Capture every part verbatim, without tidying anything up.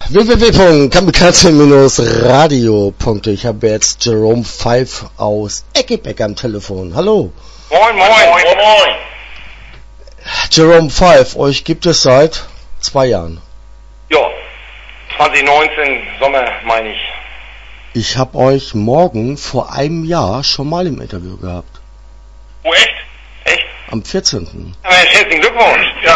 w w w punkt kamikaze Bindestrich radio punkt de. Ich habe jetzt Jerome Five aus Eckebeck am Telefon. Hallo. Moin, moin, moin, moin. Jerome Five, euch gibt es seit zwei Jahren. Ja, zwanzig neunzehn, Sommer meine ich. Ich habe euch morgen vor einem Jahr schon mal im Interview gehabt. Oh, echt? Echt? Am vierzehnten Ja, herzlichen Glückwunsch. Ja.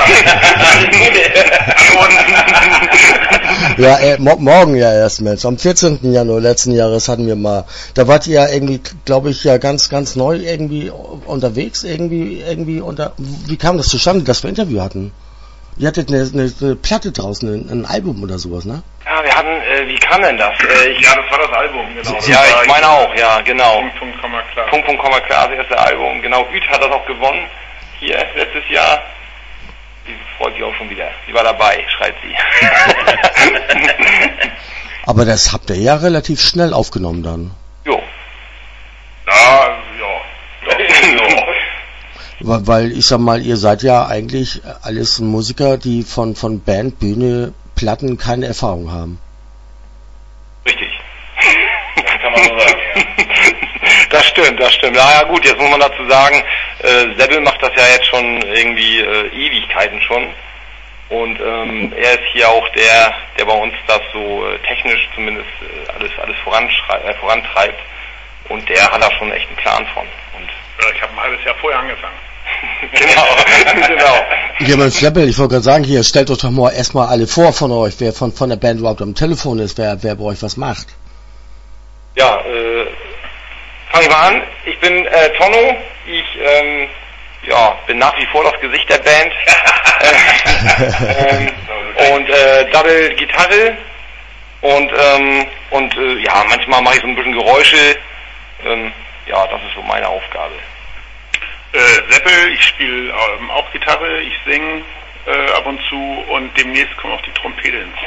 Ja, äh, mo- morgen ja erst, Mensch. Am vierzehnten Januar letzten Jahres hatten wir mal, da wart ihr ja irgendwie, glaube ich, ja ganz, ganz neu irgendwie unterwegs, irgendwie, irgendwie unter, wie kam das zustande, dass wir ein Interview hatten? Ihr hattet eine, eine, eine Platte draußen, ein, ein Album oder sowas, ne? Ja, wir hatten, äh, wie kam denn das? Äh, ich, Ja, das war das Album, genau. Das ja, war ich meine auch, ja, genau. Punkt, Punkt, Komma, klar. Punkt, Punkt, Komma, klar, das erste Album. Genau, Hüt hat das auch gewonnen. Hier, letztes Jahr. Sie freut sich auch schon wieder. Sie war dabei, schreit sie. Aber das habt ihr ja relativ schnell aufgenommen dann. Jo. Ja, ja. ja. Weil, weil ich sag mal, ihr seid ja eigentlich alles Musiker, die von, von Band, Bühne, Platten keine Erfahrung haben. Richtig. Das kann man so sagen, ja. Das stimmt, das stimmt. Ja, ja gut, jetzt muss man dazu sagen, äh, Seppel macht das ja jetzt schon irgendwie äh, Ewigkeiten schon. Und ähm, er ist hier auch der, der bei uns das so äh, technisch zumindest äh, alles alles voranschrei- äh, vorantreibt. Und der hat da schon echt einen Plan von. Und Ja, ich habe ein halbes Jahr vorher angefangen. genau, genau. Ja, mein Fleppel, ich wollte gerade sagen, hier, stellt euch doch mal erstmal alle vor von euch, wer von, von der Band überhaupt am Telefon ist, wer, wer bei euch was macht. Ja, äh, fange ich mal an. Ich bin äh, Tonno. Ich ähm, ja, bin nach wie vor das Gesicht der Band. ähm, und äh, Double Gitarre. Und ähm, und äh, ja, manchmal mache ich so ein bisschen Geräusche. Ähm, ja, das ist so meine Aufgabe. Äh, Seppel, ich spiele ähm, auch Gitarre, ich singe äh, ab und zu und demnächst kommt auch die Trompete hinzu.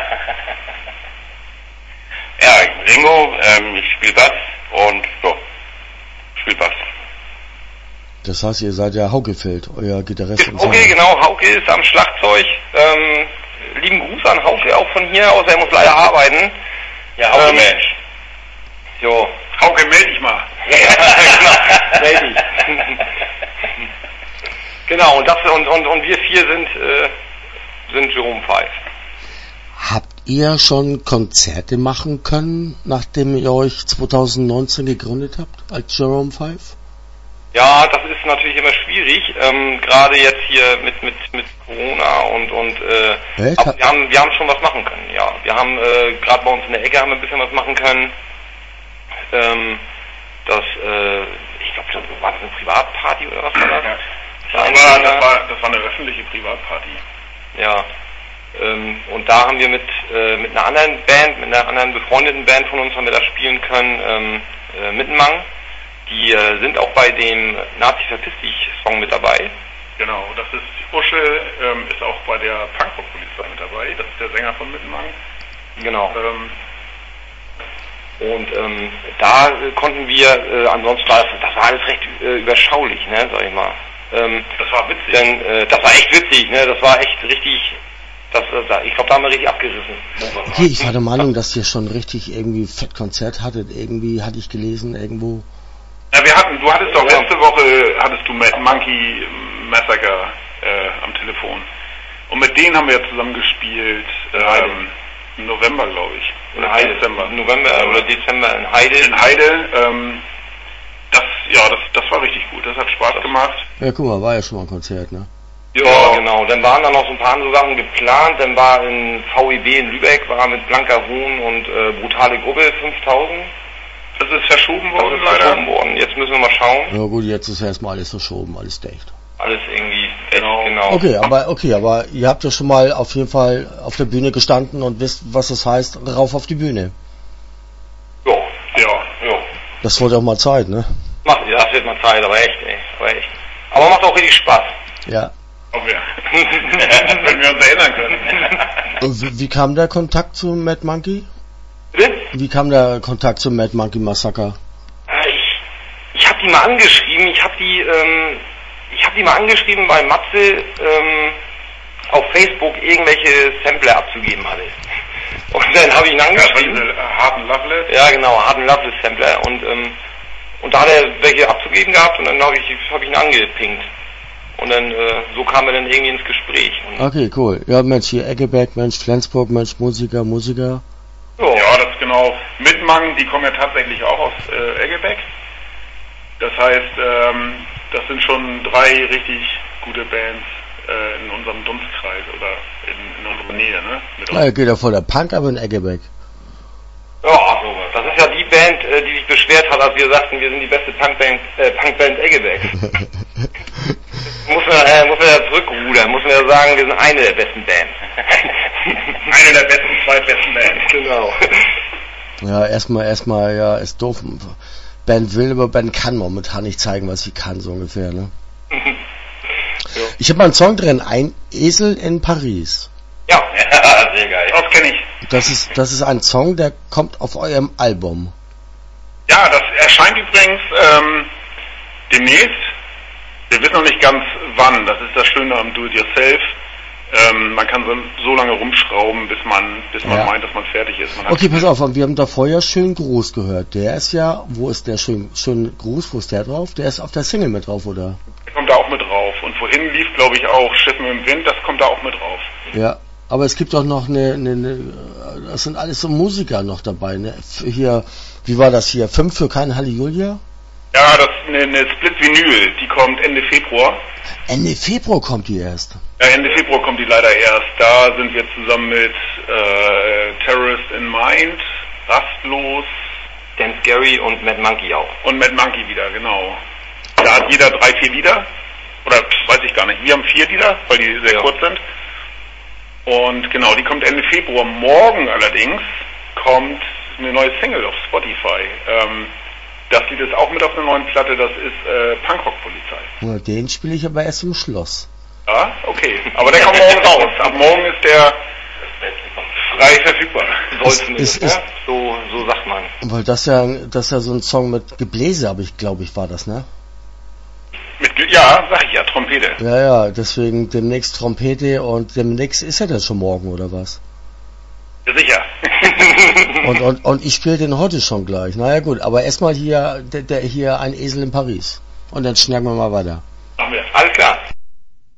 Ja, ich bin Ringo, ähm, ich spiele Bass und so, spiele Bass. Das heißt, ihr seid ja Haukefeld, euer Gitarrist und Okay, Sänger. genau, Hauke ist am Schlagzeug. Ähm, lieben Gruß an Hauke auch von hier aus, er muss leider arbeiten. Ja, Hauke Ähm, Mensch. Jo. Hauke, meld dich mal. genau, meld dich. Genau, und das und, und, und wir vier sind äh, sind Jerome Five. Habt ihr schon Konzerte machen können, nachdem ihr euch zwanzig neunzehn gegründet habt, als Jerome Five? Ja, das ist natürlich immer schwierig, ähm, gerade jetzt hier mit mit mit Corona und und äh, Echt? aber wir haben wir haben schon was machen können. Ja, wir haben äh, gerade bei uns in der Ecke haben wir ein bisschen was machen können. Ähm, das, äh, ich glaube, das war das eine Privatparty oder was war das? Ja. Das war, das, war, das war eine öffentliche Privatparty. Ja. Ähm, und da haben wir mit äh, mit einer anderen Band, mit einer anderen befreundeten Band von uns haben wir da spielen können, ähm, äh, Mittenmang. Die äh, sind auch bei dem Nazi verpiss dich Song mit dabei. Genau, das ist Usche, ähm, ist auch bei der Punkrock-Polizei mit dabei, das ist der Sänger von Mittenmang. Genau. Ähm, Und ähm, da äh, konnten wir, äh, ansonsten war das, das war alles recht äh, überschaulich, ne, sag ich mal. Ähm, das war witzig. denn äh, das war echt witzig, ne, das war echt richtig, das, äh, ich glaube, da haben wir richtig abgerissen. Hier, ich war der Meinung, dass ihr schon richtig irgendwie fett Konzert hattet, irgendwie hatte ich gelesen, irgendwo. Ja, wir hatten, du hattest doch Ja. letzte Woche, hattest du Mad Monkey Massacre äh, am Telefon. Und mit denen haben wir ja zusammen gespielt, ähm, im November, glaube ich. In Heide, Dezember. November oder Dezember in Heide. In Heide, ähm, das, ja, das, das war richtig gut, das hat Spaß gemacht. Ja, guck mal, war ja schon mal ein Konzert, ne? Ja, genau. Dann waren da noch so ein paar andere Sachen geplant. Dann war in V E B in Lübeck, war mit Blanker Huhn und äh, Brutale Gruppe fünftausend. Das ist verschoben Das worden, ist leider. verschoben worden. Jetzt müssen wir mal schauen. Ja gut, jetzt ist erstmal alles verschoben, alles dicht. Alles irgendwie echt, Genau. genau. Okay, aber okay, aber ihr habt ja schon mal auf jeden Fall auf der Bühne gestanden und wisst, was das heißt, rauf auf die Bühne. Ja, Ja. ja. Das wurde auch mal Zeit, ne? Macht, ja, das wird mal Zeit, aber echt, ey, aber echt. Aber macht auch richtig Spaß. Ja. Ob wir, wenn wir uns erinnern können. Und wie, wie kam der Kontakt zu Mad Monkey? Bitte? Wie kam der Kontakt zum Mad Monkey Massacre? Äh, Ich, ich habe die mal angeschrieben, ich habe die, ähm, ich habe die mal angeschrieben, weil Matze ähm, auf Facebook irgendwelche Sampler abzugeben hatte. habe ich ihn angeschrieben. Ja, diese harten Loveless. Ja, genau, harten Loveless Sampler. Und, ähm, und da hat er welche abzugeben gehabt und dann habe ich, hab ich ihn angepinkt. Und dann, äh, so kam er dann irgendwie ins Gespräch. Und okay, cool. Ja, Mensch, hier Eggeberg, Mensch, Flensburg, Mensch, Musiker, Musiker. So. Ja, das ist genau. Mitmang, die kommen ja tatsächlich auch aus äh, Eggebeck. Das heißt, ähm, das sind schon drei richtig gute Bands äh, in unserem Dunstkreis oder in, in unserer Nähe, ne? Mit uns. Na, geht ja voll der Punk, aber in Eggeberg. ja, das ist ja die Band, äh, die sich beschwert hat, als wir sagten, wir sind die beste Punkband, äh, Punkband Eggebeck. muss man, äh, muss man ja zurückrudern, muss man ja sagen, wir sind eine der besten Bands. Eine der besten, zweitbesten Bands. Genau. Ja, erstmal, erstmal, ja, ist doof. Band will, aber Band kann momentan nicht zeigen, was sie kann, so ungefähr, ne? Jo. Ich habe mal einen Song drin, Ein Esel in Paris. Ja, ja, sehr geil. Das kenne ich. Das ist, das ist ein Song, der kommt auf eurem Album. Ja, das erscheint übrigens ähm, demnächst. Wir wissen noch nicht ganz wann. Das ist das Schöne am Do-it-yourself. Ähm, man kann so, so lange rumschrauben, bis man, bis man Ja. meint, dass man fertig ist. Man hat Okay, pass auf, wir haben da vorher Schönen Gruß gehört. Der ist ja, wo ist der Schön, Schönen Gruß, wo ist der drauf? Der ist auf der Single mit drauf, oder? Der kommt da auch mit drauf. Und vorhin lief, glaube ich, auch Schiffen im Wind. Das kommt da auch mit drauf. Ja, aber es gibt auch noch eine, eine, eine das sind alles so Musiker noch dabei, ne? F- Hier, wie war das hier? Fünf für kein Halleluja? Ja, das ist eine, eine Split-Vinyl. Die kommt Ende Februar. Ende Februar kommt die erst. Ja, Ende Februar kommt die leider erst. Da sind wir zusammen mit äh, Terrorist in Mind, Rastlos Dan Scary und Mad Monkey auch. und Mad Monkey wieder, genau. Da hat jeder drei, vier Lieder. Oder weiß ich gar nicht. Wir haben vier Lieder, weil die sehr Ja. kurz sind. Und genau, die kommt Ende Februar. Morgen allerdings kommt eine neue Single auf Spotify. Ähm, das Lied ist auch mit auf einer neuen Platte. Das ist äh, Punkrock-Polizei. Ja, den spiele ich aber erst im Schloss. Ja, okay. Aber der kommt morgen raus. Ab morgen ist der frei verfügbar. Sollten ist- wir, ist- ne? So, so sagt man. Weil das ja, das ist ja so ein Song mit Gebläse, aber ich glaube, ich war das, ne? Mit, ja, sag ich ja, Trompete. Ja, ja, deswegen demnächst Trompete und demnächst ist er das schon morgen, oder was? Ja, sicher. Und, und, und ich spiele den heute schon gleich. Naja gut, aber erstmal hier, der, der hier ein Esel in Paris. Und dann schnacken wir mal weiter. Machen wir. Alles klar.